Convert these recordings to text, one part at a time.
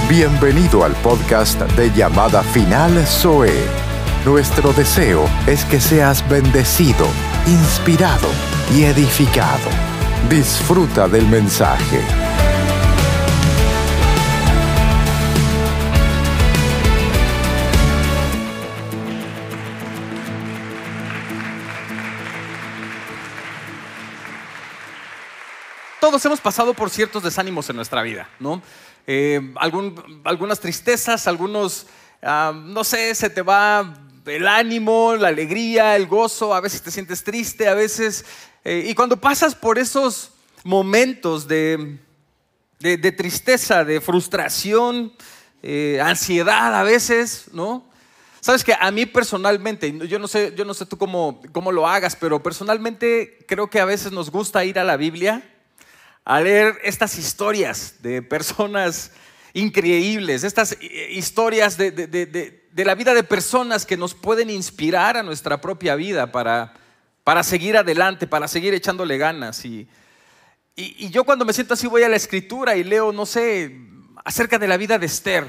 Bienvenido al podcast de Llamada Final Zoe. Nuestro deseo es que seas bendecido, inspirado y edificado. Disfruta del mensaje. Todos hemos pasado por ciertos desánimos en nuestra vida, ¿no? Algunas tristezas, algunos, no sé, se te va el ánimo, la alegría, el gozo, a veces te sientes triste, a veces... y cuando pasas por esos momentos de tristeza, de frustración, ansiedad a veces, ¿no? Sabes que a mí personalmente, yo no sé tú cómo lo hagas, pero personalmente creo que a veces nos gusta ir a la Biblia a leer estas historias de personas increíbles, estas historias de la vida de personas que nos pueden inspirar a nuestra propia vida para seguir adelante, para seguir echándole ganas. Y yo cuando me siento así voy a la Escritura y leo, no sé, acerca de la vida de Esther,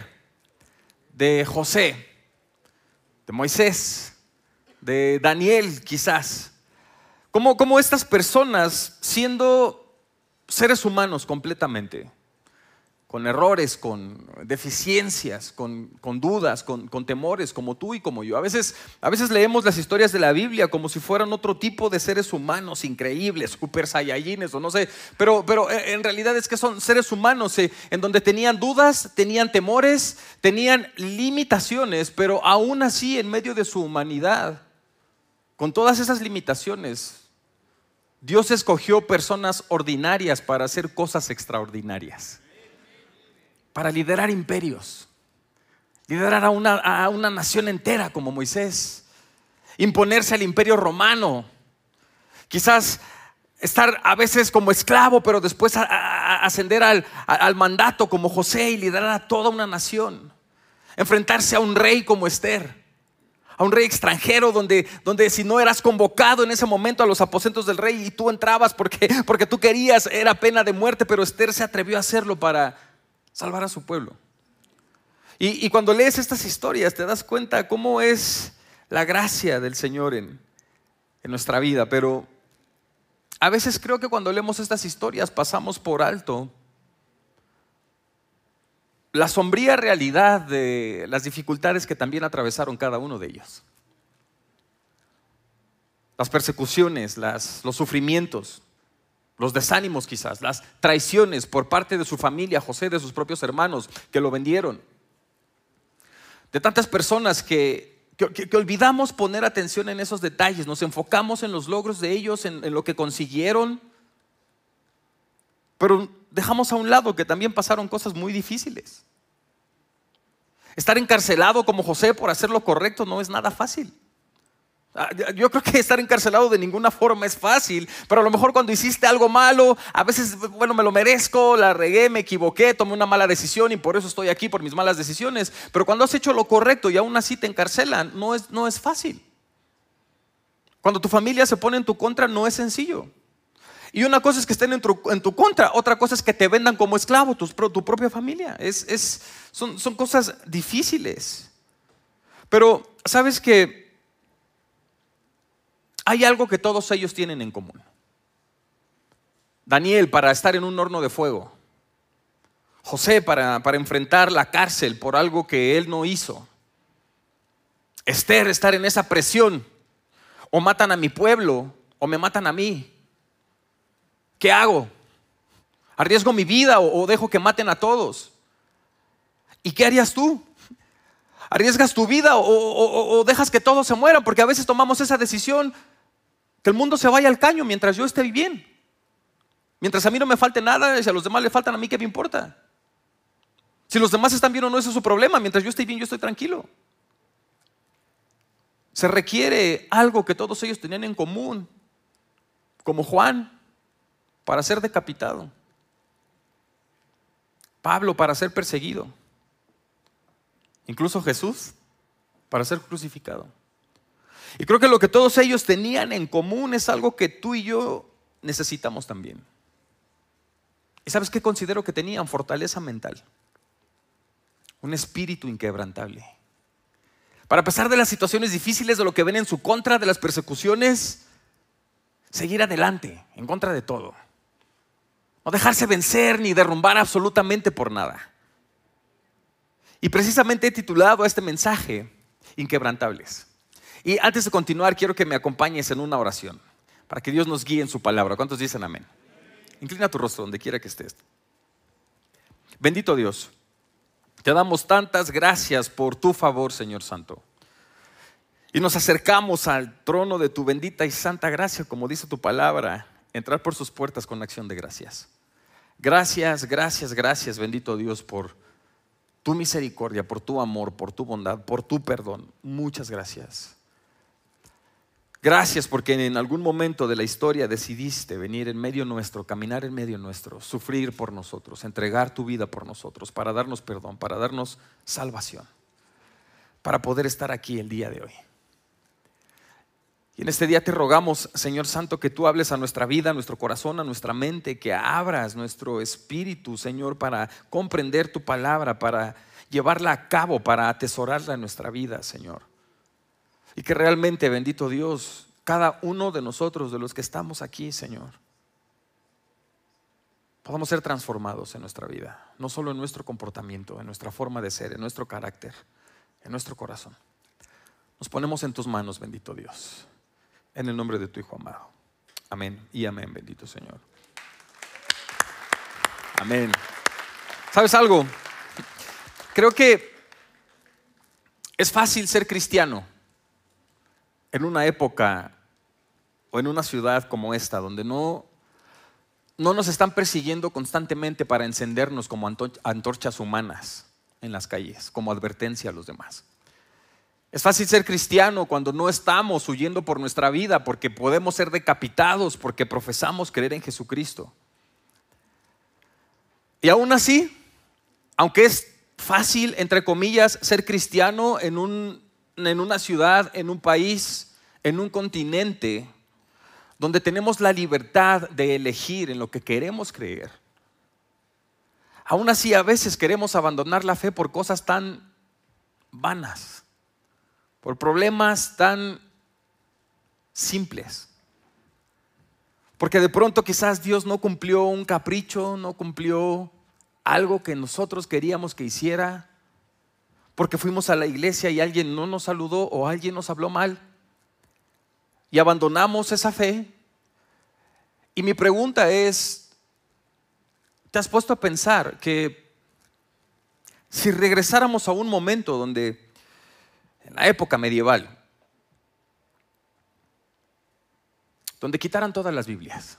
de José, de Moisés, de Daniel quizás. Cómo estas personas, siendo seres humanos completamente, con errores, con deficiencias, con dudas, con temores, como tú y como yo. A veces leemos las historias de la Biblia como si fueran otro tipo de seres humanos increíbles, super saiyajines o no sé, pero en realidad es que son seres humanos en donde tenían dudas, tenían temores, tenían limitaciones, pero aún así en medio de su humanidad, con todas esas limitaciones, Dios escogió personas ordinarias para hacer cosas extraordinarias, para liderar imperios, liderar a una nación entera como Moisés, imponerse al imperio romano, quizás estar a veces como esclavo, pero después ascender al mandato como José y liderar a toda una nación, enfrentarse a un rey como Esther, a un rey extranjero donde si no eras convocado en ese momento a los aposentos del rey y tú entrabas porque tú querías, era pena de muerte, pero Esther se atrevió a hacerlo para salvar a su pueblo. Y cuando lees estas historias te das cuenta cómo es la gracia del Señor en nuestra vida, pero a veces creo que cuando leemos estas historias pasamos por alto la sombría realidad de las dificultades que también atravesaron cada uno de ellos. Las persecuciones, los sufrimientos, los desánimos quizás, las traiciones por parte de su familia, José, de sus propios hermanos que lo vendieron. De tantas personas que olvidamos poner atención en esos detalles, nos enfocamos en los logros de ellos, en lo que consiguieron, pero dejamos a un lado que también pasaron cosas muy difíciles. Estar encarcelado como José por hacer lo correcto no es nada fácil. Yo creo que estar encarcelado de ninguna forma es fácil, pero a lo mejor cuando hiciste algo malo, a veces, bueno, me lo merezco, la regué, me equivoqué, tomé una mala decisión y por eso estoy aquí, por mis malas decisiones. Pero cuando has hecho lo correcto y aún así te encarcelan, no es fácil. Cuando tu familia se pone en tu contra, no es sencillo. Y una cosa es que estén en tu contra, otra cosa es que te vendan como esclavo tu propia familia. Son cosas difíciles. Pero ¿sabes qué? Hay algo que todos ellos tienen en común. Daniel para estar en un horno de fuego. José para enfrentar la cárcel por algo que él no hizo. Esther estar en esa presión. O matan a mi pueblo o me matan a mí. ¿Qué hago? ¿Arriesgo mi vida o dejo que maten a todos? ¿Y qué harías tú? ¿Arriesgas tu vida o dejas que todos se mueran? Porque a veces tomamos esa decisión, que el mundo se vaya al caño mientras yo esté bien. Mientras a mí no me falte nada, si a los demás le faltan, a mí ¿qué me importa? Si los demás están bien o no, ese es su problema. Mientras yo esté bien, yo estoy tranquilo. Se requiere algo que todos ellos tenían en común, como Juan para ser decapitado, Pablo para ser perseguido, incluso Jesús para ser crucificado. Y creo que lo que todos ellos tenían en común es algo que tú y yo necesitamos también. ¿Y sabes qué considero que tenían? Fortaleza mental. un espíritu inquebrantable. Para a pesar de las situaciones difíciles, de lo que ven en su contra, de las persecuciones, seguir adelante en contra de todo. No dejarse vencer ni derrumbar absolutamente por nada. Y precisamente he titulado a este mensaje Inquebrantables. Y antes de continuar, quiero que me acompañes en una oración para que Dios nos guíe en su palabra. ¿Cuántos dicen amén? Inclina tu rostro donde quiera que estés. Bendito Dios, te damos tantas gracias por tu favor, Señor Santo. Y nos acercamos al trono de tu bendita y santa gracia, como dice tu palabra, entrar por sus puertas con acción de gracias. Gracias, gracias, gracias, bendito Dios, por tu misericordia, por tu amor, por tu bondad, por tu perdón. Muchas gracias. Gracias porque en algún momento de la historia decidiste venir en medio nuestro, caminar en medio nuestro, sufrir por nosotros, entregar tu vida por nosotros, para darnos perdón, para darnos salvación, para poder estar aquí el día de hoy. Y en este día te rogamos, Señor Santo, que tú hables a nuestra vida, a nuestro corazón, a nuestra mente, que abras nuestro espíritu, Señor, para comprender tu palabra, para llevarla a cabo, para atesorarla en nuestra vida, Señor. Y que realmente, bendito Dios, cada uno de nosotros, de los que estamos aquí, Señor, podamos ser transformados en nuestra vida, no solo en nuestro comportamiento, en nuestra forma de ser, en nuestro carácter, en nuestro corazón. Nos ponemos en tus manos, bendito Dios, en el nombre de tu Hijo amado. Amén y amén, bendito Señor. Amén. ¿Sabes algo? Creo que es fácil ser cristiano en una época o en una ciudad como esta, donde no nos están persiguiendo constantemente para encendernos como antorchas humanas en las calles, como advertencia a los demás. Es fácil ser cristiano cuando no estamos huyendo por nuestra vida, porque podemos ser decapitados, porque profesamos creer en Jesucristo. Y aún así, aunque es fácil, entre comillas, ser cristiano en una ciudad, en un país, en un continente donde tenemos la libertad de elegir en lo que queremos creer, aún así a veces queremos abandonar la fe por cosas tan vanas, por problemas tan simples, porque de pronto quizás Dios no cumplió un capricho, no cumplió algo que nosotros queríamos que hiciera, porque fuimos a la iglesia y alguien no nos saludó o alguien nos habló mal y abandonamos esa fe. Y mi pregunta es, ¿te has puesto a pensar que si regresáramos a un momento donde, en la época medieval, donde quitaran todas las Biblias,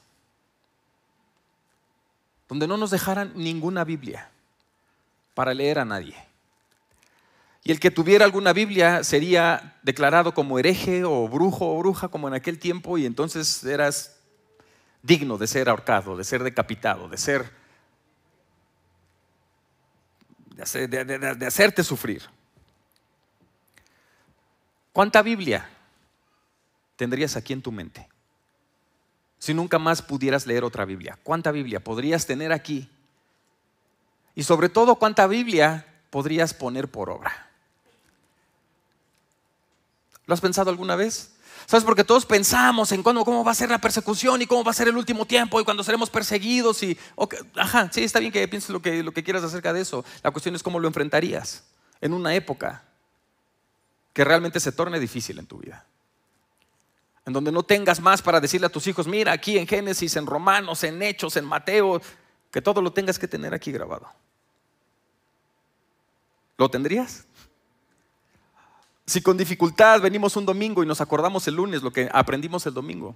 donde no nos dejaran ninguna Biblia para leer a nadie, y el que tuviera alguna Biblia sería declarado como hereje o brujo o bruja como en aquel tiempo, y entonces eras digno de ser ahorcado, de ser decapitado, de hacerte sufrir? ¿Cuánta Biblia tendrías aquí en tu mente si nunca más pudieras leer otra Biblia? ¿Cuánta Biblia podrías tener aquí? Y sobre todo, ¿cuánta Biblia podrías poner por obra? ¿Lo has pensado alguna vez? ¿Sabes? Porque todos pensamos en cómo va a ser la persecución y cómo va a ser el último tiempo y cuando seremos perseguidos y, okay, ajá, sí, está bien que pienses lo que quieras acerca de eso. La cuestión es cómo lo enfrentarías en una época que realmente se torne difícil en tu vida, en donde no tengas más para decirle a tus hijos, mira aquí en Génesis, en Romanos, en Hechos, en Mateo, que todo lo tengas que tener aquí grabado. ¿Lo tendrías? Si con dificultad venimos un domingo y nos acordamos el lunes lo que aprendimos el domingo.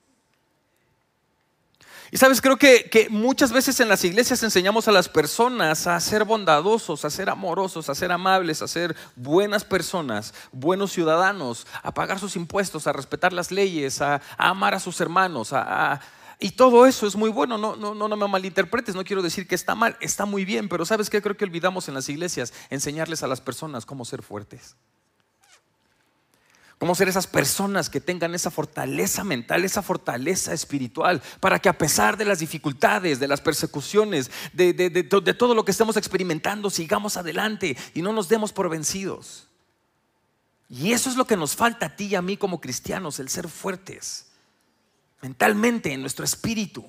Y sabes, creo que muchas veces en las iglesias enseñamos a las personas a ser bondadosos, a ser amorosos, a ser amables, a ser buenas personas, buenos ciudadanos, a pagar sus impuestos, a respetar las leyes, a amar a sus hermanos, y todo eso es muy bueno. No me malinterpretes, no quiero decir que está mal, está muy bien, pero ¿sabes qué? Creo que olvidamos en las iglesias enseñarles a las personas cómo ser fuertes, Cómo ser esas personas que tengan esa fortaleza mental, esa fortaleza espiritual, para que a pesar de las dificultades, de las persecuciones, de todo lo que estemos experimentando, sigamos adelante y no nos demos por vencidos. Y eso es lo que nos falta a ti y a mí como cristianos, el ser fuertes mentalmente, en nuestro espíritu.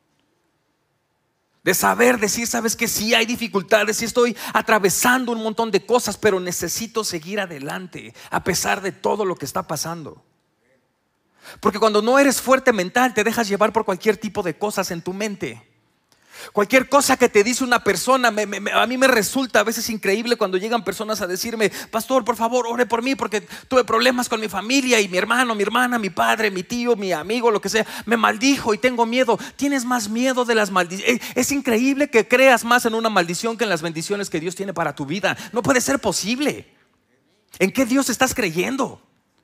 De saber decir, sabes que sí hay dificultades, sí estoy atravesando un montón de cosas, pero necesito seguir adelante a pesar de todo lo que está pasando. Porque cuando no eres fuerte mental, te dejas llevar por cualquier tipo de cosas en tu mente. Cualquier cosa que te dice una persona, a mí me resulta a veces increíble cuando llegan personas a decirme: pastor, por favor, ore por mí porque tuve problemas con mi familia y mi hermano, mi hermana, mi padre, mi tío, mi amigo, lo que sea, me maldijo y tengo miedo. Tienes más miedo de las maldiciones. Es increíble que creas más en una maldición que en las bendiciones que Dios tiene para tu vida. No puede ser posible. ¿En qué Dios estás creyendo?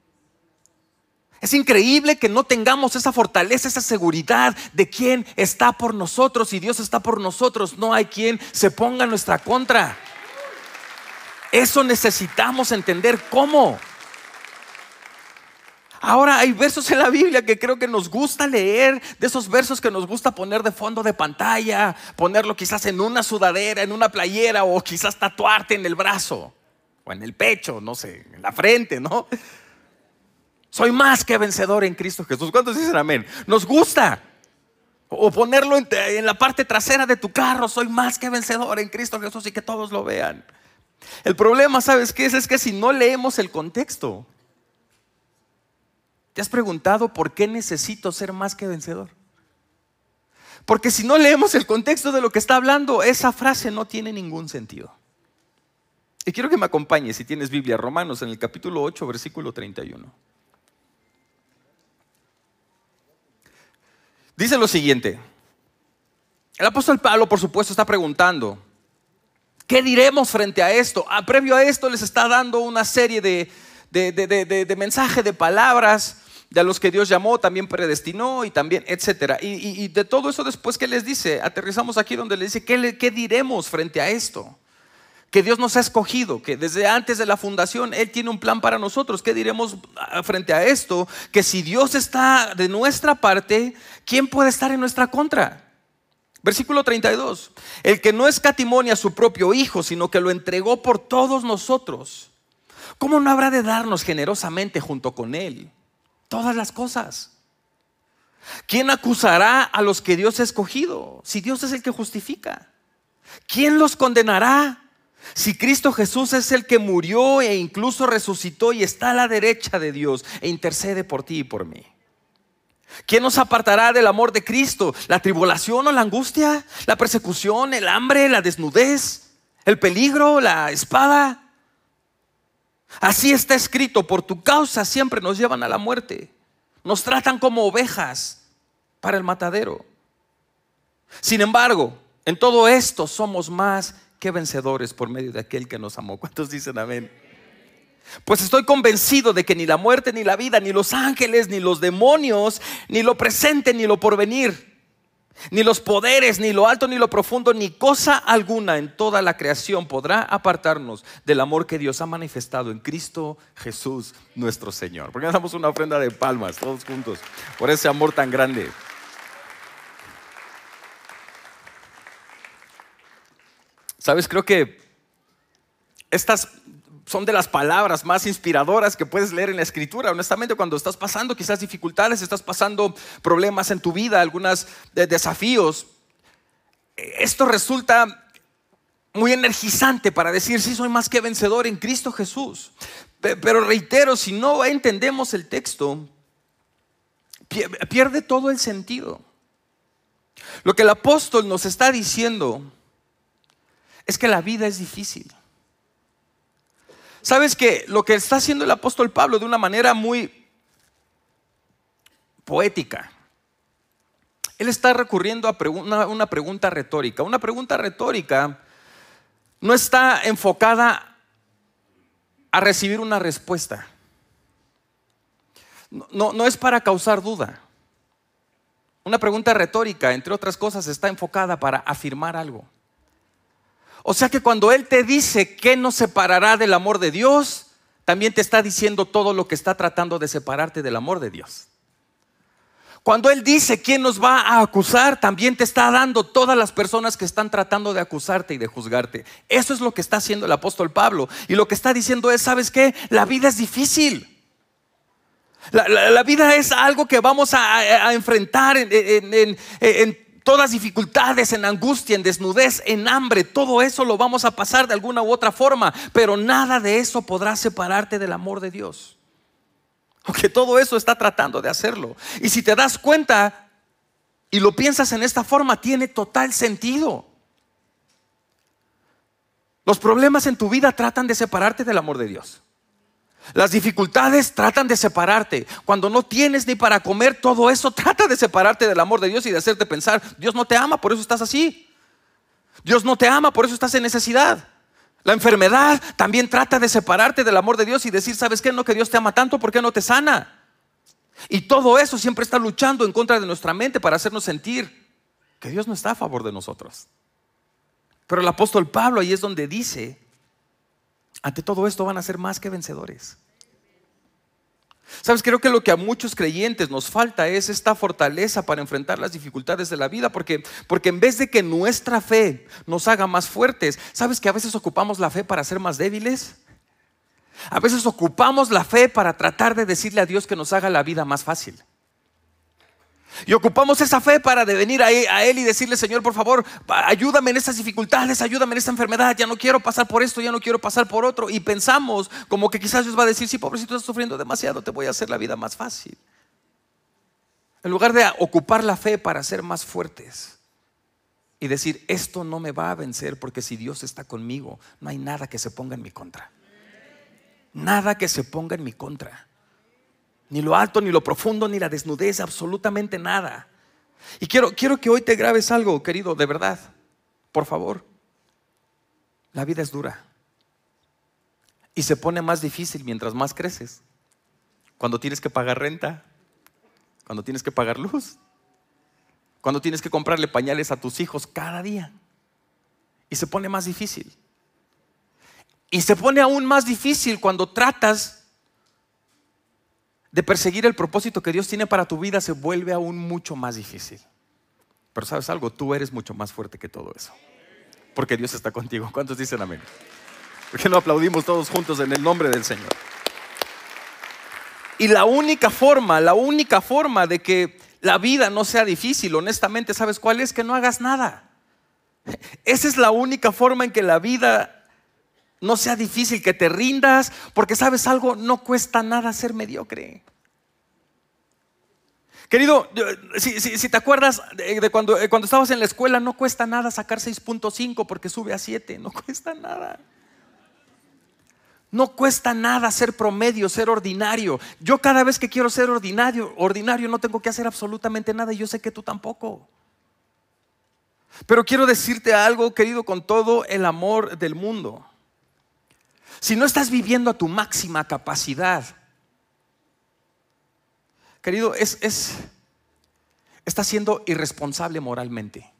Es increíble que no tengamos esa fortaleza, esa seguridad de quién está por nosotros. Si Dios está por nosotros, no hay quien se ponga en nuestra contra. Eso necesitamos entender. ¿Cómo? Ahora hay versos en la Biblia que creo que nos gusta leer, de esos versos que nos gusta poner de fondo de pantalla, ponerlo quizás en una sudadera, en una playera, o quizás tatuarte en el brazo o en el pecho, no sé, en la frente, ¿no? Soy más que vencedor en Cristo Jesús. ¿Cuántos dicen amén? Nos gusta. O ponerlo en la parte trasera de tu carro: soy más que vencedor en Cristo Jesús, y que todos lo vean. El problema, ¿sabes qué es? Es que si no leemos el contexto. ¿Te has preguntado por qué necesito ser más que vencedor? Porque si no leemos el contexto de lo que está hablando, esa frase no tiene ningún sentido. Y quiero que me acompañes, si tienes Biblia, Romanos en el capítulo 8, versículo 31. Dice lo siguiente. El apóstol Pablo, por supuesto, está preguntando: ¿qué diremos frente a esto? Previo a esto les está dando una serie de mensajes, de palabras, de a los que Dios llamó, también predestinó y también etcétera. Y de todo eso después, ¿qué les dice? Aterrizamos aquí donde le dice: ¿qué diremos frente a esto? Que Dios nos ha escogido, que desde antes de la fundación Él tiene un plan para nosotros. ¿Qué diremos frente a esto? Que si Dios está de nuestra parte, ¿quién puede estar en nuestra contra? Versículo 32. El que no escatimó a su propio Hijo, sino que lo entregó por todos nosotros, ¿cómo no habrá de darnos generosamente junto con Él todas las cosas? ¿Quién acusará a los que Dios ha escogido? Si Dios es el que justifica, ¿quién los condenará? Si Cristo Jesús es el que murió e incluso resucitó y está a la derecha de Dios e intercede por ti y por mí. ¿Quién nos apartará del amor de Cristo? ¿La tribulación o la angustia? ¿La persecución, el hambre, la desnudez, el peligro, la espada? Así está escrito: por tu causa siempre nos llevan a la muerte, nos tratan como ovejas para el matadero. Sin embargo, en todo esto somos más que vencedores por medio de aquel que nos amó. ¿Cuántos dicen amén? Pues estoy convencido de que ni la muerte, ni la vida, ni los ángeles, ni los demonios, ni lo presente, ni lo porvenir, ni los poderes, ni lo alto, ni lo profundo, ni cosa alguna en toda la creación podrá apartarnos del amor que Dios ha manifestado en Cristo Jesús nuestro Señor. ¿Por qué no damos una ofrenda de palmas todos juntos por ese amor tan grande? ¿Sabes? Creo que estas son de las palabras más inspiradoras que puedes leer en la Escritura. Honestamente, cuando estás pasando quizás dificultades, estás pasando problemas en tu vida, algunos desafíos, esto resulta muy energizante para decir: sí, soy más que vencedor en Cristo Jesús. Pero reitero, si no entendemos el texto, pierde todo el sentido. Lo que el apóstol nos está diciendo es que la vida es difícil. ¿Sabes que lo que está haciendo el apóstol Pablo de una manera muy poética? Él está recurriendo a una pregunta retórica. Una pregunta retórica no está enfocada a recibir una respuesta. No es para causar duda. Una pregunta retórica, entre otras cosas, está enfocada para afirmar algo. O sea que cuando Él te dice: ¿qué nos separará del amor de Dios?, también te está diciendo todo lo que está tratando de separarte del amor de Dios. Cuando Él dice quién nos va a acusar, también te está dando todas las personas que están tratando de acusarte y de juzgarte. Eso es lo que está haciendo el apóstol Pablo. Y lo que está diciendo es, ¿sabes qué? La vida es difícil. La vida es algo que vamos a enfrentar en todas dificultades, en angustia, en desnudez, en hambre. Todo eso lo vamos a pasar de alguna u otra forma, pero nada de eso podrá separarte del amor de Dios. Aunque todo eso está tratando de hacerlo. Y si te das cuenta y lo piensas en esta forma, tiene total sentido. Los problemas en tu vida tratan de separarte del amor de Dios. Las dificultades tratan de separarte. Cuando no tienes ni para comer, todo eso trata de separarte del amor de Dios y de hacerte pensar, Dios no te ama, por eso estás así. Dios no te ama, por eso estás en necesidad. La enfermedad también trata de separarte del amor de Dios y decir, ¿sabes qué? No, que Dios te ama tanto, ¿por qué no te sana? Y todo eso siempre está luchando en contra de nuestra mente para hacernos sentir que Dios no está a favor de nosotros. Pero el apóstol Pablo ahí es donde dice, ante todo esto van a ser más que vencedores. Sabes, creo que lo que a muchos creyentes nos falta es esta fortaleza para enfrentar las dificultades de la vida, porque en vez de que nuestra fe nos haga más fuertes, ¿sabes que a veces ocupamos la fe para ser más débiles? A veces ocupamos la fe para tratar de decirle a Dios que nos haga la vida más fácil. Y ocupamos esa fe para venir a Él y decirle, Señor, por favor, ayúdame en estas dificultades, ayúdame en esta enfermedad, ya no quiero pasar por esto, ya no quiero pasar por otro. Y pensamos como que quizás Dios va a decir, sí, pobrecito, estás sufriendo demasiado, te voy a hacer la vida más fácil. En lugar de ocupar la fe para ser más fuertes y decir, esto no me va a vencer, porque si Dios está conmigo, no hay nada que se ponga en mi contra. Nada que se ponga en mi contra. Ni lo alto, ni lo profundo, ni la desnudez, absolutamente nada. Y quiero que hoy te grabes algo, querido, de verdad. Por favor. La vida es dura. Y se pone más difícil mientras más creces. Cuando tienes que pagar renta, cuando tienes que pagar luz, cuando tienes que comprarle pañales a tus hijos cada día. Y se pone más difícil. Y se pone aún más difícil cuando tratas de perseguir el propósito que Dios tiene para tu vida. Se vuelve aún mucho más difícil. Pero ¿sabes algo? Tú eres mucho más fuerte que todo eso, porque Dios está contigo. ¿Cuántos dicen amén? ¿Por qué no aplaudimos todos juntos en el nombre del Señor? Y la única forma de que la vida no sea difícil, honestamente, ¿sabes cuál es? Que no hagas nada. Esa es la única forma en que la vida no sea difícil, que te rindas, porque ¿sabes algo? No cuesta nada ser mediocre. Querido, si te acuerdas de cuando estabas en la escuela, no cuesta nada sacar 6.5 porque sube a 7, no cuesta nada. No cuesta nada ser promedio, ser ordinario. Yo cada vez que quiero ser ordinario no tengo que hacer absolutamente nada, y yo sé que tú tampoco. Pero quiero decirte algo, querido, con todo el amor del mundo. Si no estás viviendo a tu máxima capacidad, querido, estás siendo irresponsable moralmente.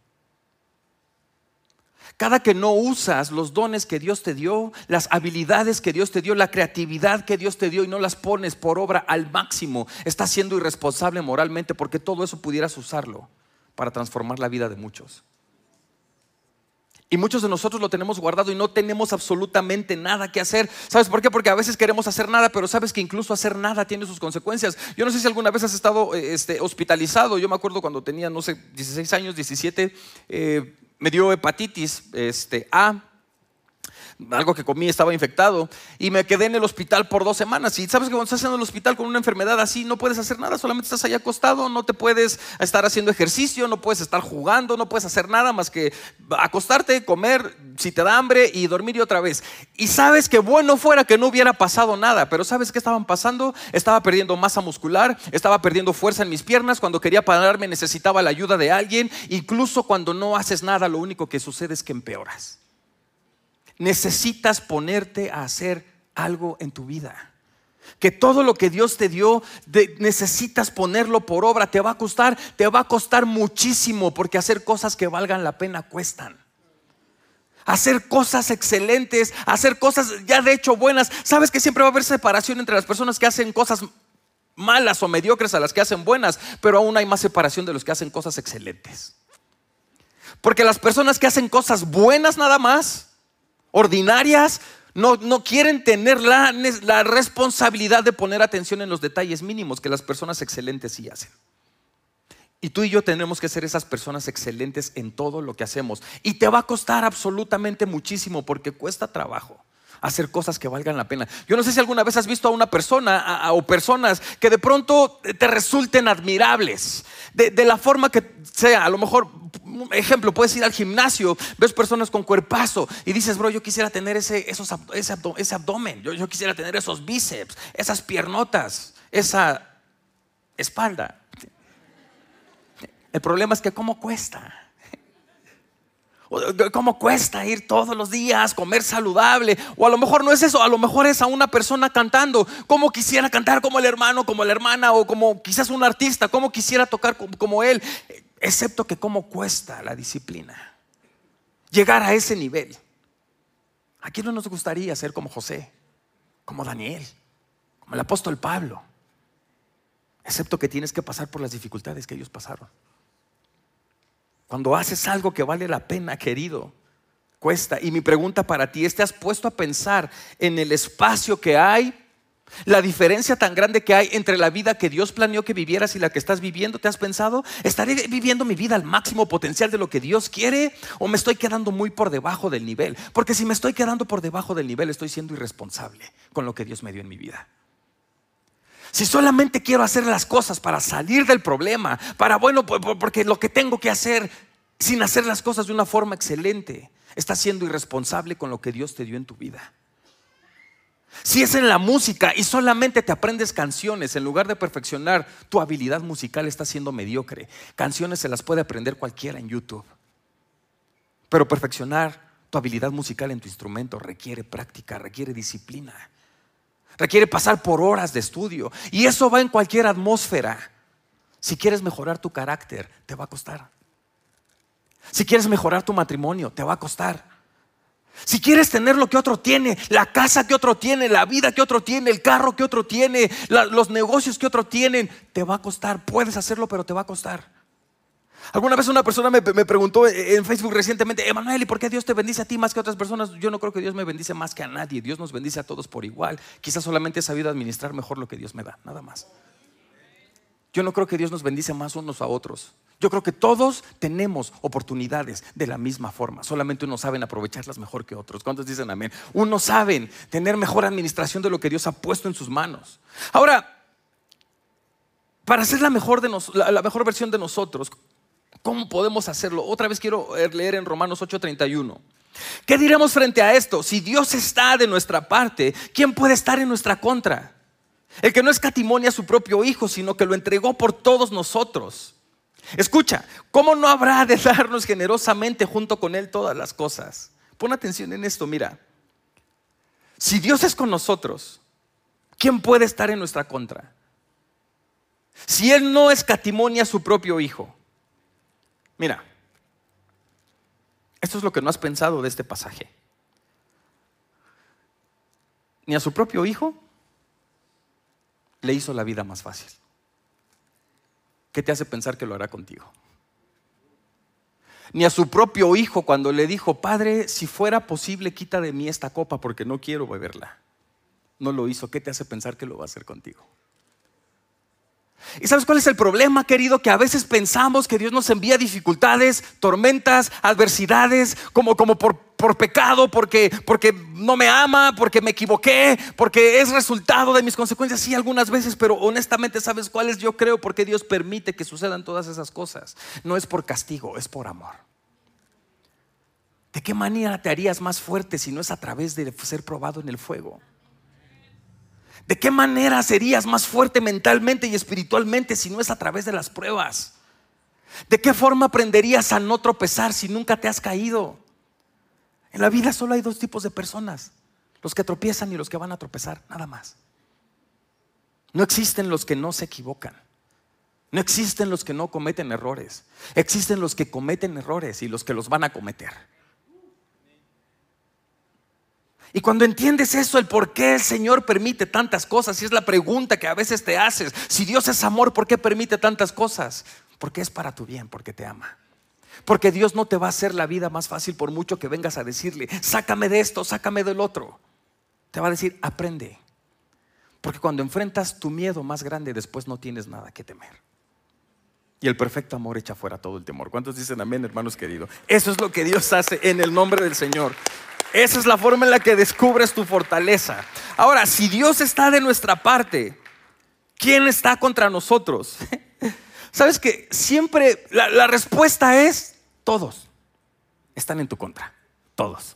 Cada que no usas los dones que Dios te dio, las habilidades que Dios te dio, la creatividad que Dios te dio, y no las pones por obra al máximo, estás siendo irresponsable moralmente, porque todo eso pudieras usarlo para transformar la vida de muchos. Y muchos de nosotros lo tenemos guardado y no tenemos absolutamente nada que hacer. ¿Sabes por qué? Porque a veces queremos hacer nada, pero sabes que incluso hacer nada tiene sus consecuencias. Yo no sé si alguna vez has estado hospitalizado. Yo me acuerdo cuando tenía, 16 años, 17, me dio hepatitis A. Algo que comí estaba infectado y me quedé en el hospital por 2 semanas. Y sabes que cuando estás en el hospital con una enfermedad así, no puedes hacer nada, solamente estás ahí acostado. No te puedes estar haciendo ejercicio, no puedes estar jugando, no puedes hacer nada más que acostarte, comer si te da hambre y dormir y otra vez. Y sabes que bueno fuera que no hubiera pasado nada, pero ¿sabes qué estaban pasando? Estaba perdiendo masa muscular, estaba perdiendo fuerza en mis piernas. Cuando quería pararme necesitaba la ayuda de alguien. Incluso cuando no haces nada, lo único que sucede es que empeoras. Necesitas ponerte a hacer algo en tu vida. Que todo lo que Dios te dio, necesitas ponerlo por obra. Te va a costar muchísimo, porque hacer cosas que valgan la pena cuestan. hacer cosas excelentes, hacer cosas ya de hecho buenas. Sabes que siempre va a haber separación entre las personas que hacen cosas malas o mediocres a las que hacen buenas, pero aún hay más separación de los que hacen cosas excelentes. Porque las personas que hacen cosas buenas nada más, ordinarias, no quieren tener la responsabilidad de poner atención en los detalles mínimos que las personas excelentes sí hacen. Y tú y yo tenemos que ser esas personas excelentes en todo lo que hacemos. Y te va a costar absolutamente muchísimo, porque cuesta trabajo hacer cosas que valgan la pena. Yo no sé si alguna vez has visto a una persona o personas que de pronto te resulten admirables, de la forma que sea. A lo mejor, ejemplo, puedes ir al gimnasio, ves personas con cuerpazo y dices, bro, yo quisiera tener ese abdomen, yo quisiera tener esos bíceps, esas piernotas, esa espalda. El problema es que ¿cómo cuesta? ¿Cómo cuesta ir todos los días, comer saludable? O a lo mejor no es eso, a lo mejor es a una persona cantando. ¿Cómo quisiera cantar como el hermano, como la hermana, o como quizás un artista? ¿Cómo quisiera tocar como él? Excepto que cómo cuesta la disciplina llegar a ese nivel. ¿A quién no nos gustaría ser como José, como Daniel, como el apóstol Pablo? Excepto que tienes que pasar por las dificultades que ellos pasaron. Cuando haces algo que vale la pena, querido, cuesta. Y mi pregunta para ti es: ¿te has puesto a pensar en el espacio que hay? La diferencia tan grande que hay entre la vida que Dios planeó que vivieras y la que estás viviendo. ¿Te has pensado? ¿Estaré viviendo mi vida al máximo potencial de lo que Dios quiere? ¿O me estoy quedando muy por debajo del nivel? Porque si me estoy quedando por debajo del nivel, estoy siendo irresponsable con lo que Dios me dio en mi vida. Si solamente quiero hacer las cosas para salir del problema, porque lo que tengo que hacer, sin hacer las cosas de una forma excelente, estás siendo irresponsable con lo que Dios te dio en tu vida. Si es en la música y solamente te aprendes canciones en lugar de perfeccionar tu habilidad musical, estás siendo mediocre. Canciones se las puede aprender cualquiera en YouTube, pero perfeccionar tu habilidad musical en tu instrumento requiere práctica, requiere disciplina, requiere pasar por horas de estudio. Y eso va en cualquier atmósfera. Si quieres mejorar tu carácter, te va a costar. Si quieres mejorar tu matrimonio, te va a costar. Si quieres tener lo que otro tiene, la casa que otro tiene, la vida que otro tiene, el carro que otro tiene, los negocios que otro tienen, te va a costar. Puedes hacerlo, pero te va a costar. Alguna vez una persona me preguntó en Facebook recientemente: Emanuel, ¿y por qué Dios te bendice a ti más que a otras personas? Yo no creo que Dios me bendice más que a nadie. Dios nos bendice a todos por igual. Quizás solamente he sabido administrar mejor lo que Dios me da, nada más. Yo no creo que Dios nos bendice más unos a otros. Yo creo que todos tenemos oportunidades de la misma forma. Solamente unos saben aprovecharlas mejor que otros. ¿Cuántos dicen amén? Unos saben tener mejor administración de lo que Dios ha puesto en sus manos. Ahora, para ser la mejor versión de nosotros, ¿cómo podemos hacerlo? Otra vez quiero leer en Romanos 8:31. ¿Qué diremos frente a esto? Si Dios está de nuestra parte, ¿quién puede estar en nuestra contra? El que no escatimó a su propio Hijo, sino que lo entregó por todos nosotros. Escucha, ¿cómo no habrá de darnos generosamente junto con Él todas las cosas? Pon atención en esto, mira. Si Dios es con nosotros, ¿quién puede estar en nuestra contra? Si Él no escatimó a su propio Hijo. Mira, esto es lo que no has pensado de este pasaje. Ni a su propio Hijo le hizo la vida más fácil. ¿Qué te hace pensar que lo hará contigo? Ni a su propio Hijo, cuando le dijo: Padre, si fuera posible, quita de mí esta copa porque no quiero beberla, no lo hizo. ¿Qué te hace pensar que lo va a hacer contigo? ¿Y sabes cuál es el problema, querido? Que a veces pensamos que Dios nos envía dificultades, tormentas, adversidades, como por pecado, porque no me ama, porque me equivoqué, porque es resultado de mis consecuencias. Sí, algunas veces, pero honestamente, ¿sabes cuál es? Yo creo porque Dios permite que sucedan todas esas cosas. No es por castigo, es por amor. ¿De qué manera te harías más fuerte si no es a través de ser probado en el fuego? ¿De qué manera serías más fuerte mentalmente y espiritualmente si no es a través de las pruebas? ¿De qué forma aprenderías a no tropezar si nunca te has caído? En la vida solo hay dos tipos de personas: los que tropiezan y los que van a tropezar, nada más. No existen los que no se equivocan. No existen los que no cometen errores. Existen los que cometen errores y los que los van a cometer. Y cuando entiendes eso, el por qué el Señor permite tantas cosas, y es la pregunta que a veces te haces: si Dios es amor, ¿por qué permite tantas cosas? Porque es para tu bien, porque te ama. Porque Dios no te va a hacer la vida más fácil por mucho que vengas a decirle: sácame de esto, sácame del otro. Te va a decir: aprende. Porque cuando enfrentas tu miedo más grande, después no tienes nada que temer. Y el perfecto amor echa fuera todo el temor. ¿Cuántos dicen amén, hermanos queridos? Eso es lo que Dios hace en el nombre del Señor. Esa es la forma en la que descubres tu fortaleza. Ahora, si Dios está de nuestra parte, ¿quién está contra nosotros? ¿Sabes que siempre la respuesta es: todos están en tu contra? Todos.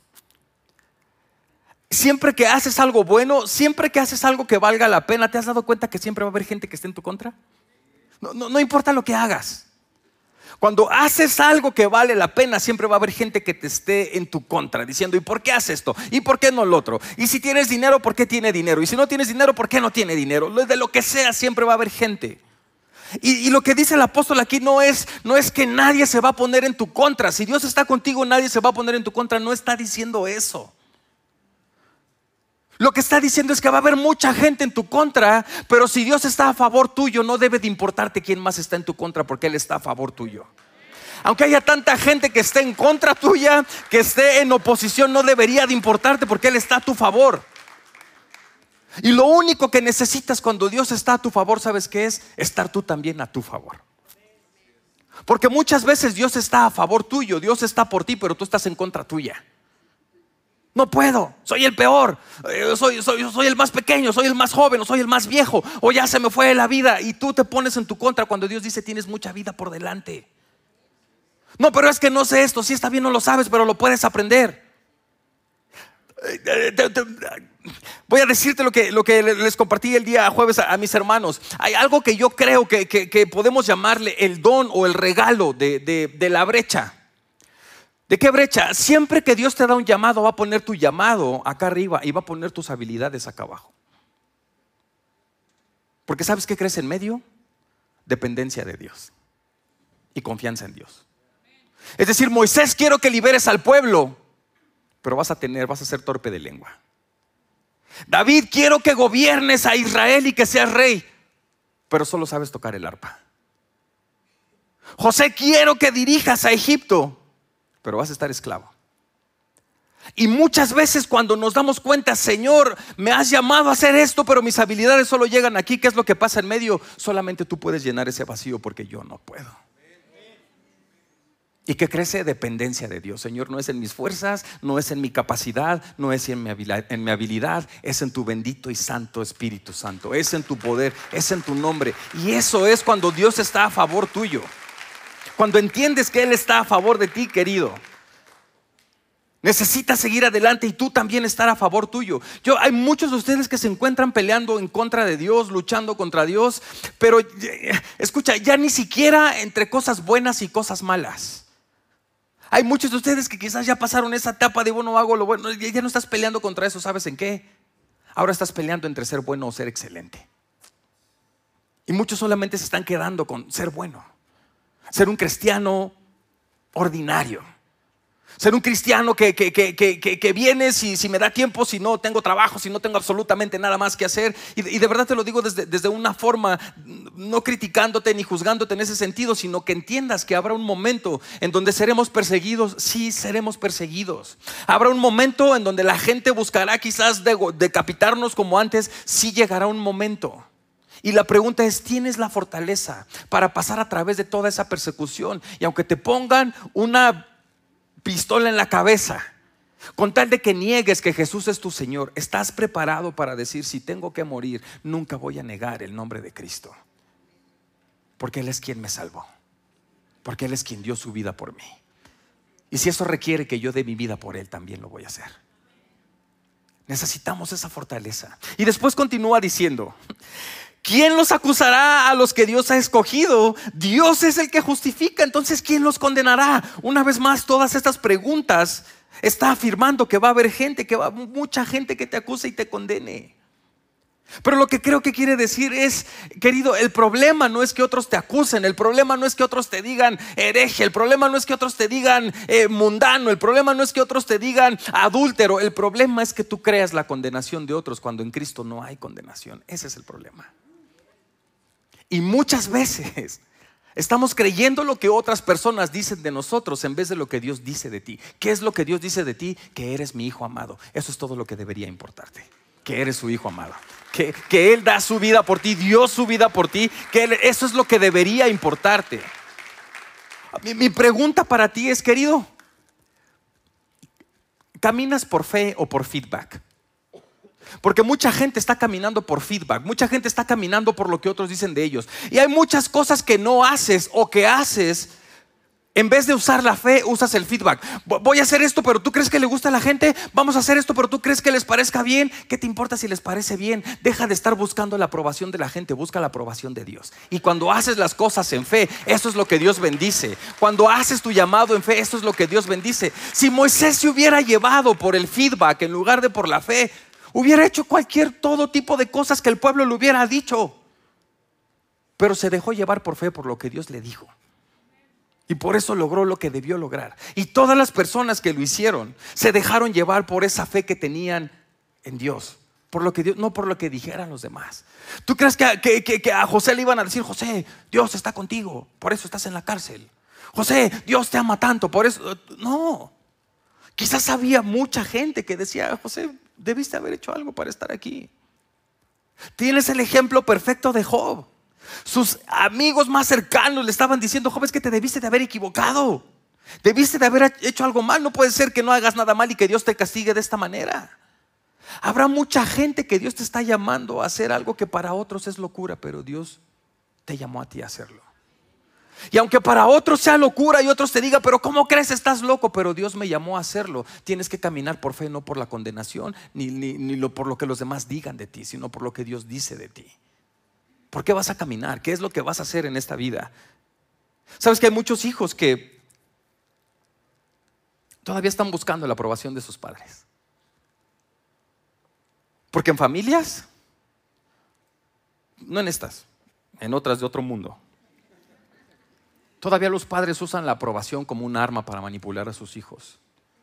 Siempre que haces algo bueno, siempre que haces algo que valga la pena, ¿te has dado cuenta que siempre va a haber gente que esté en tu contra? No importa lo que hagas. Cuando haces algo que vale la pena, siempre va a haber gente que te esté en tu contra, diciendo: ¿y por qué haces esto? ¿Y por qué no lo otro? Y si tienes dinero, ¿por qué tiene dinero? Y si no tienes dinero, ¿por qué no tiene dinero? De lo que sea, siempre va a haber gente. Y lo que dice el apóstol aquí no es que nadie se va a poner en tu contra. Si Dios está contigo, nadie se va a poner en tu contra. No está diciendo eso. Lo que está diciendo es que va a haber mucha gente en tu contra, pero si Dios está a favor tuyo, no debe de importarte quién más está en tu contra, porque Él está a favor tuyo. Aunque haya tanta gente que esté en contra tuya, que esté en oposición, no debería de importarte, porque Él está a tu favor. Y lo único que necesitas cuando Dios está a tu favor, ¿sabes qué es? Estar tú también a tu favor. Porque muchas veces Dios está a favor tuyo, Dios está por ti, pero tú estás en contra tuya. No puedo, soy el peor, soy el más pequeño, soy el más joven, o soy el más viejo, o ya se me fue la vida. Y tú te pones en tu contra cuando Dios dice: tienes mucha vida por delante. No, pero es que no sé esto. Sí, está bien, no lo sabes, pero lo puedes aprender. Voy a decirte lo que les compartí el día jueves a mis hermanos. Hay algo que yo creo que podemos llamarle el don o el regalo de la brecha. ¿De qué brecha? Siempre que Dios te da un llamado, va a poner tu llamado acá arriba y va a poner tus habilidades acá abajo. Porque ¿sabes qué crece en medio? Dependencia de Dios y confianza en Dios. Es decir, Moisés, quiero que liberes al pueblo, pero vas a ser torpe de lengua. David, quiero que gobiernes a Israel y que seas rey, pero solo sabes tocar el arpa. José, quiero que dirijas a Egipto, pero vas a estar esclavo. Y muchas veces cuando nos damos cuenta: Señor, me has llamado a hacer esto, pero mis habilidades solo llegan aquí, ¿qué es lo que pasa en medio? Solamente tú puedes llenar ese vacío, porque yo no puedo. ¿Y qué crece? Dependencia de Dios. Señor, no es en mis fuerzas, no es en mi capacidad, no es en mi habilidad, es en tu bendito y santo Espíritu Santo, es en tu poder, es en tu nombre. Y eso es cuando Dios está a favor tuyo. Cuando entiendes que Él está a favor de ti, querido, necesitas seguir adelante y tú también estar a favor tuyo. Hay muchos de ustedes que se encuentran peleando en contra de Dios, luchando contra Dios, pero escucha, ya ni siquiera entre cosas buenas y cosas malas. Hay muchos de ustedes que quizás ya pasaron esa etapa de bueno, hago lo bueno. Ya no estás peleando contra eso. ¿Sabes en qué? Ahora estás peleando entre ser bueno o ser excelente. Y muchos solamente se están quedando con ser bueno, ser un cristiano ordinario, ser un cristiano que viene si me da tiempo, si no tengo trabajo, si no tengo absolutamente nada más que hacer. Y de verdad te lo digo desde una forma, no criticándote ni juzgándote en ese sentido, sino que entiendas que habrá un momento en donde seremos perseguidos. Sí, seremos perseguidos. Habrá un momento en donde la gente buscará quizás decapitarnos como antes. Sí, llegará un momento. Y la pregunta es: ¿tienes la fortaleza para pasar a través de toda esa persecución? Y aunque te pongan una pistola en la cabeza, con tal de que niegues que Jesús es tu Señor, ¿estás preparado para decir: si tengo que morir, nunca voy a negar el nombre de Cristo? Porque Él es quien me salvó, porque Él es quien dio su vida por mí. Y si eso requiere que yo dé mi vida por Él, también lo voy a hacer. Necesitamos esa fortaleza. Y después continúa diciendo: ¿quién los acusará a los que Dios ha escogido? Dios es el que justifica. Entonces, ¿quién los condenará? Una vez más, todas estas preguntas está afirmando que va a haber gente, mucha gente que te acuse y te condene. Pero lo que creo que quiere decir es, querido, el problema no es que otros te acusen, el problema no es que otros te digan hereje, el problema no es que otros te digan mundano, el problema no es que otros te digan adúltero, el problema es que tú creas la condenación de otros cuando en Cristo no hay condenación. Ese es el problema. Y muchas veces estamos creyendo lo que otras personas dicen de nosotros en vez de lo que Dios dice de ti. ¿Qué es lo que Dios dice de ti? Que eres mi hijo amado. Eso es todo lo que debería importarte. Que eres su hijo amado. Que Él da su vida por ti, dio su vida por ti. Eso es lo que debería importarte. Mi pregunta para ti es, querido, ¿caminas por fe o por feedback? Porque mucha gente está caminando por feedback, mucha gente está caminando por lo que otros dicen de ellos. Y hay muchas cosas que no haces o que haces. En vez de usar la fe, usas el feedback. Voy a hacer esto, pero ¿tú crees que le gusta a la gente? Vamos a hacer esto, pero ¿tú crees que les parezca bien? ¿Qué te importa si les parece bien? Deja de estar buscando la aprobación de la gente, busca la aprobación de Dios. Y cuando haces las cosas en fe, eso es lo que Dios bendice. Cuando haces tu llamado en fe, eso es lo que Dios bendice. Si Moisés se hubiera llevado por el feedback en lugar de por la fe, hubiera hecho todo tipo de cosas que el pueblo le hubiera dicho. Pero se dejó llevar por fe, por lo que Dios le dijo. Y por eso logró lo que debió lograr. Y todas las personas que lo hicieron se dejaron llevar por esa fe que tenían en Dios, por lo que Dios, no por lo que dijeran los demás. ¿Tú crees que a José le iban a decir: José, Dios está contigo, por eso estás en la cárcel? José, Dios te ama tanto, por eso. No. Quizás había mucha gente que decía: José, debiste haber hecho algo para estar aquí. Tienes el ejemplo perfecto de Job. Sus amigos más cercanos le estaban diciendo: Job, es que te debiste de haber equivocado, debiste de haber hecho algo mal. No puede ser que no hagas nada mal y que Dios te castigue de esta manera. Habrá mucha gente que Dios te está llamando a hacer algo que para otros es locura, pero Dios te llamó a ti a hacerlo. Y aunque para otros sea locura y otros te digan: pero ¿cómo crees? Estás loco. Pero Dios me llamó a hacerlo. Tienes que caminar por fe, no por la condenación ni por lo que los demás digan de ti, sino por lo que Dios dice de ti. ¿Por qué vas a caminar? ¿Qué es lo que vas a hacer en esta vida? Sabes que hay muchos hijos que todavía están buscando la aprobación de sus padres. Porque en familias, no en estas, en otras de otro mundo, todavía los padres usan la aprobación como un arma para manipular a sus hijos.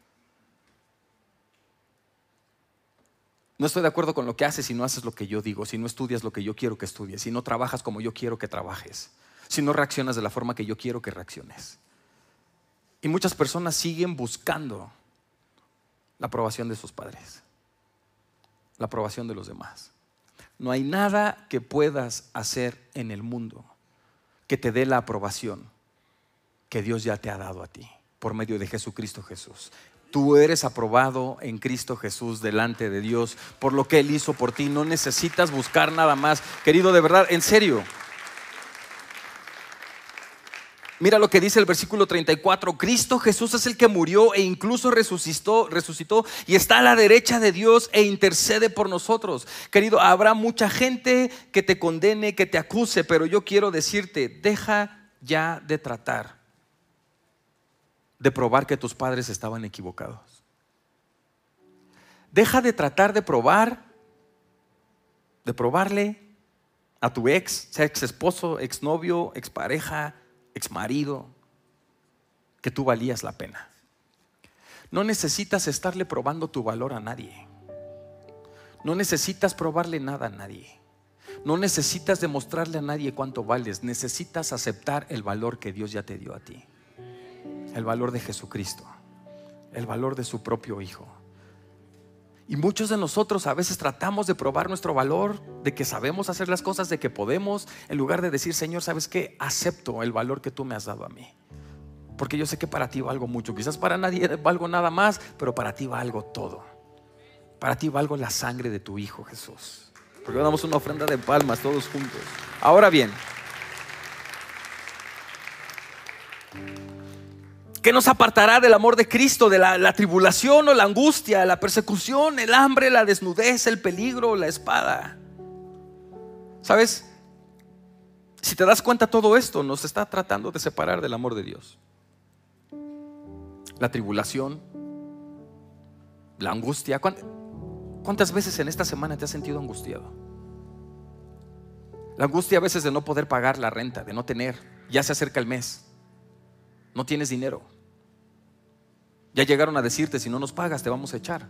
No estoy de acuerdo con lo que haces si no haces lo que yo digo, si no estudias lo que yo quiero que estudies, si no trabajas como yo quiero que trabajes, si no reaccionas de la forma que yo quiero que reacciones. Y muchas personas siguen buscando la aprobación de sus padres, la aprobación de los demás. No hay nada que puedas hacer en el mundo que te dé la aprobación que Dios ya te ha dado a ti por medio de Jesucristo Jesús. Tú eres aprobado en Cristo Jesús delante de Dios por lo que Él hizo por ti. No necesitas buscar nada más. Querido, de verdad, en serio. Mira lo que dice el versículo 34. Cristo Jesús es el que murió e incluso resucitó y está a la derecha de Dios e intercede por nosotros. Querido, habrá mucha gente que te condene, que te acuse, pero yo quiero decirte: deja ya de tratar de probar que tus padres estaban equivocados. Deja de tratar de probarle a tu sea ex esposo, ex novio, ex pareja, ex marido, que tú valías la pena. No necesitas estarle probando tu valor a nadie. No necesitas probarle nada a nadie. No necesitas demostrarle a nadie cuánto vales. Necesitas aceptar el valor que Dios ya te dio a ti. El valor de Jesucristo, el valor de su propio Hijo. Y muchos de nosotros a veces tratamos de probar nuestro valor, de que sabemos hacer las cosas, de que podemos, en lugar de decir: Señor, ¿sabes qué? Acepto el valor que tú me has dado a mí, porque yo sé que para ti valgo mucho. Quizás para nadie valgo nada más, pero para ti valgo todo. Para ti valgo la sangre de tu Hijo Jesús. Porque damos una ofrenda de palmas todos juntos. Ahora bien, ¿qué nos apartará del amor de Cristo? De la tribulación o la angustia, la persecución, el hambre, la desnudez, el peligro, la espada. ¿Sabes? Si te das cuenta, todo esto nos está tratando de separar del amor de Dios. La tribulación, la angustia. ¿Cuántas veces en esta semana te has sentido angustiado? La angustia a veces de no poder pagar la renta, de no tener. Ya se acerca el mes, no tienes dinero. Ya llegaron a decirte: si no nos pagas te vamos a echar.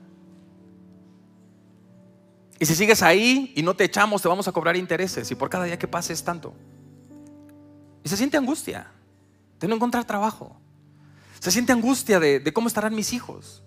Y si sigues ahí y no te echamos, te vamos a cobrar intereses, y por cada día que pase es tanto. Y se siente angustia de no encontrar trabajo. Se siente angustia de cómo estarán mis hijos.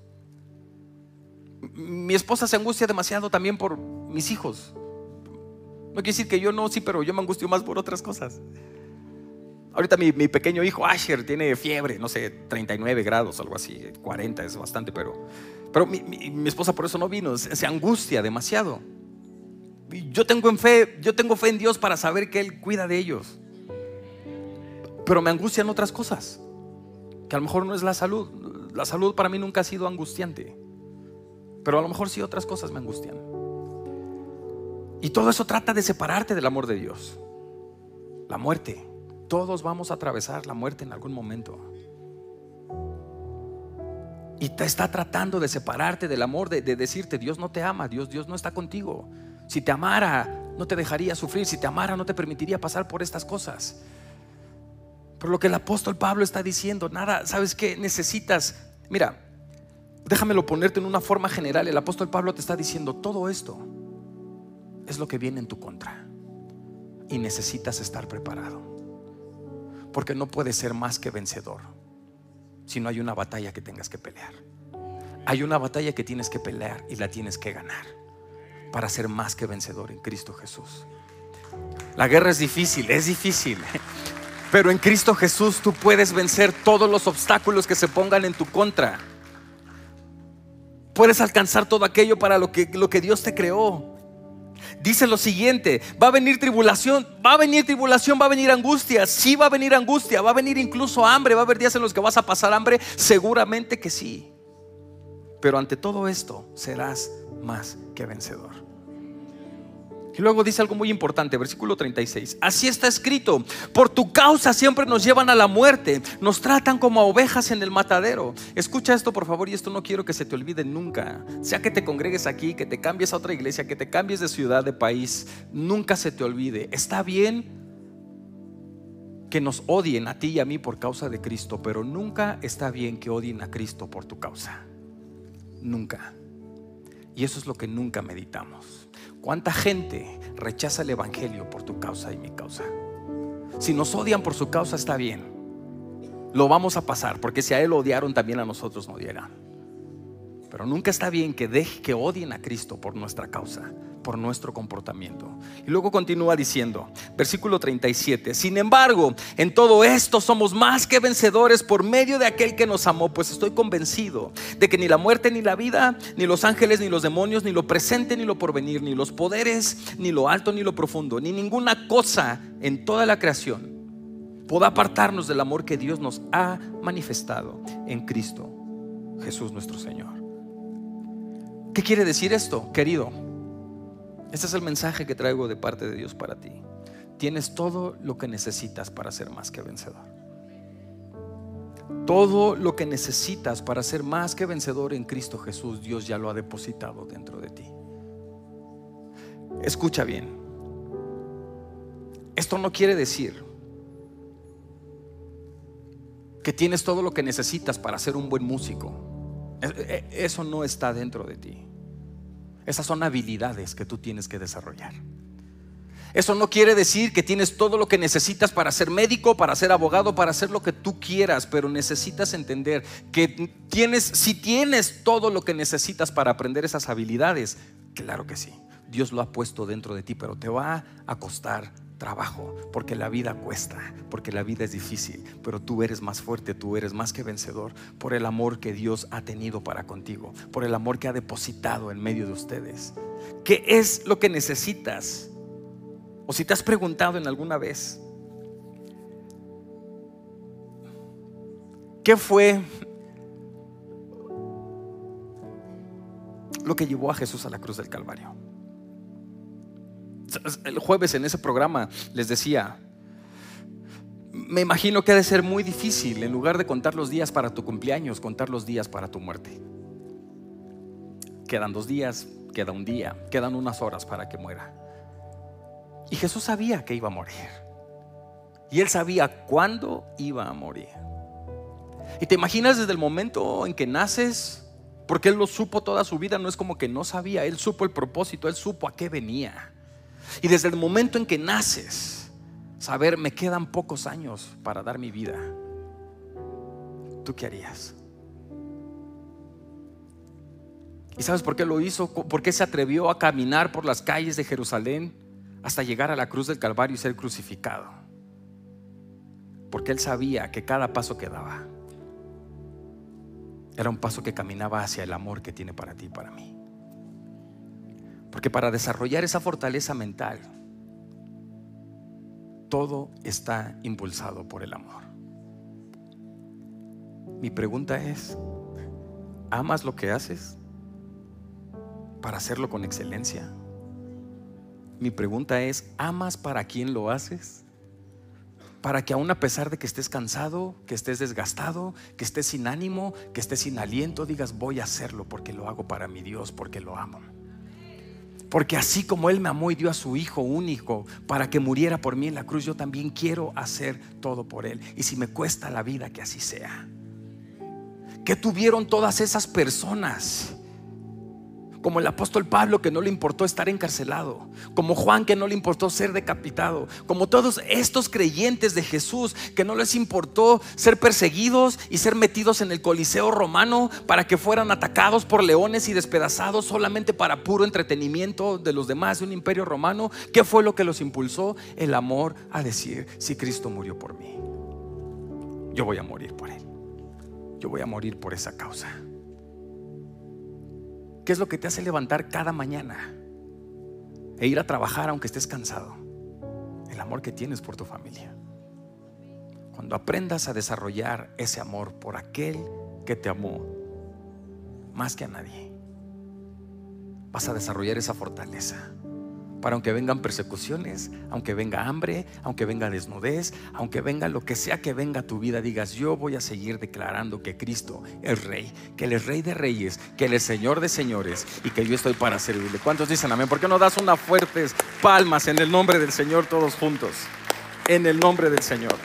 Mi esposa se angustia demasiado también por mis hijos. No quiere decir que yo no, sí, pero yo me angustio más por otras cosas. Ahorita mi pequeño hijo Asher tiene fiebre, no sé, 39 grados, algo así, 40 es bastante, pero mi esposa por eso no vino, se angustia demasiado. Yo tengo fe en Dios para saber que Él cuida de ellos, pero me angustian otras cosas, que a lo mejor no es la salud. La salud para mí nunca ha sido angustiante, pero a lo mejor sí otras cosas me angustian. Y todo eso trata de separarte del amor de Dios. La muerte. Todos vamos a atravesar la muerte en algún momento. Y te está tratando de separarte del amor, de decirte: Dios no te ama, Dios no está contigo. Si te amara, no te dejaría sufrir. Si te amara, no te permitiría pasar por estas cosas. Pero lo que el apóstol Pablo está diciendo, nada, ¿sabes qué? Necesitas, mira, déjamelo ponerte en una forma general. El apóstol Pablo te está diciendo: todo esto es lo que viene en tu contra, y necesitas estar preparado. Porque no puedes ser más que vencedor si no hay una batalla que tengas que pelear. Hay una batalla que tienes que pelear y la tienes que ganar para ser más que vencedor en Cristo Jesús. La guerra es difícil, pero en Cristo Jesús tú puedes vencer todos los obstáculos que se pongan en tu contra. Puedes alcanzar todo aquello para lo que Dios te creó. Dice lo siguiente: va a venir tribulación, va a venir angustia. Sí, va a venir angustia, va a venir incluso hambre. Va a haber días en los que vas a pasar hambre, seguramente que sí. Pero ante todo esto serás más que vencedor. Y luego dice algo muy importante, versículo 36: así está escrito: por tu causa siempre nos llevan a la muerte, nos tratan como a ovejas en el matadero. Escucha esto por favor, y esto no quiero que se te olvide nunca. Sea que te congregues aquí, que te cambies a otra iglesia, que te cambies de ciudad, de país, nunca se te olvide. Está bien que nos odien a ti y a mí por causa de Cristo, pero nunca está bien que odien a Cristo por tu causa. Nunca. Y eso es lo que nunca meditamos. ¿Cuánta gente rechaza el evangelio por tu causa y mi causa? Si nos odian por su causa, está bien, lo vamos a pasar, porque si a él lo odiaron, también a nosotros nos odiarán. Pero nunca está bien que odien a Cristo por nuestra causa, por nuestro comportamiento. Y luego continúa diciendo, versículo 37: sin embargo, en todo esto somos más que vencedores por medio de aquel que nos amó, pues estoy convencido de que ni la muerte, ni la vida, ni los ángeles, ni los demonios, ni lo presente, ni lo porvenir, ni los poderes, ni lo alto, ni lo profundo, ni ninguna cosa en toda la creación podrá apartarnos del amor que Dios nos ha manifestado en Cristo Jesús nuestro Señor. ¿Qué quiere decir esto, querido? Este es el mensaje que traigo de parte de Dios para ti. Tienes todo lo que necesitas para ser más que vencedor. Todo lo que necesitas para ser más que vencedor en Cristo Jesús, Dios ya lo ha depositado dentro de ti. Escucha bien. Esto no quiere decir que tienes todo lo que necesitas para ser un buen músico. Eso no está dentro de ti. Esas son habilidades que tú tienes que desarrollar. Eso no quiere decir que tienes todo lo que necesitas para ser médico, para ser abogado, para hacer lo que tú quieras, pero necesitas entender que si tienes todo lo que necesitas para aprender esas habilidades, claro que sí, Dios lo ha puesto dentro de ti, pero te va a costar trabajo, porque la vida cuesta, porque la vida es difícil, pero tú eres más fuerte, tú eres más que vencedor por el amor que Dios ha tenido para contigo, por el amor que ha depositado en medio de ustedes. ¿Qué es lo que necesitas? O si te has preguntado en alguna vez, ¿qué fue lo que llevó a Jesús a la cruz del Calvario? El jueves en ese programa les decía, me imagino que ha de ser muy difícil, en lugar de contar los días para tu cumpleaños, contar los días para tu muerte. Quedan 2 días, queda un día, quedan unas horas para que muera. Y Jesús sabía que iba a morir. Y Él sabía cuándo iba a morir. Y te imaginas desde el momento en que naces, porque Él lo supo toda su vida, no es como que no sabía, Él supo el propósito, Él supo a qué venía. Y desde el momento en que naces, saber, me quedan pocos años para dar mi vida. ¿Tú qué harías? ¿Y sabes por qué lo hizo? ¿Por qué se atrevió a caminar por las calles de Jerusalén hasta llegar a la cruz del Calvario y ser crucificado? Porque Él sabía que cada paso que daba era un paso que caminaba hacia el amor que tiene para ti y para mí. Porque para desarrollar esa fortaleza mental, todo está impulsado por el amor. Mi pregunta es, ¿amas lo que haces para hacerlo con excelencia? Mi pregunta es, ¿amas para quién lo haces? Para que aún a pesar de que estés cansado, que estés desgastado, que estés sin ánimo, que estés sin aliento, digas, voy a hacerlo porque lo hago para mi Dios, porque lo amo. Porque así como Él me amó y dio a su Hijo único para que muriera por mí en la cruz, yo también quiero hacer todo por Él. Y si me cuesta la vida, que así sea. ¿Qué tuvieron todas esas personas? Como el apóstol Pablo, que no le importó estar encarcelado, como Juan, que no le importó ser decapitado, como todos estos creyentes de Jesús, que no les importó ser perseguidos y ser metidos en el Coliseo romano para que fueran atacados por leones y despedazados solamente para puro entretenimiento de los demás de un imperio romano. ¿Qué fue lo que los impulsó? El amor a decir, si Cristo murió por mí, yo voy a morir por Él, yo voy a morir por esa causa. ¿Qué es lo que te hace levantar cada mañana e ir a trabajar aunque estés cansado? El amor que tienes por tu familia. Cuando aprendas a desarrollar ese amor por aquel que te amó más que a nadie, vas a desarrollar esa fortaleza para aunque vengan persecuciones, aunque venga hambre, aunque venga desnudez, aunque venga lo que sea que venga a tu vida, digas, yo voy a seguir declarando que Cristo es Rey, que Él es Rey de Reyes, que Él es Señor de Señores y que yo estoy para servirle. ¿Cuántos dicen amén? ¿Por qué no das unas fuertes palmas en el nombre del Señor todos juntos? En el nombre del Señor.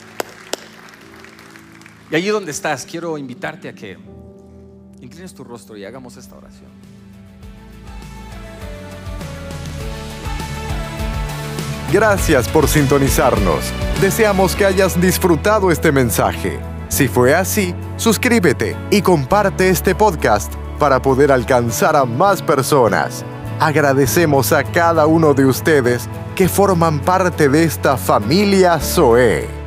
Y allí donde estás, quiero invitarte a que inclines tu rostro y hagamos esta oración. Gracias por sintonizarnos. Deseamos que hayas disfrutado este mensaje. Si fue así, suscríbete y comparte este podcast para poder alcanzar a más personas. Agradecemos a cada uno de ustedes que forman parte de esta familia Zoe.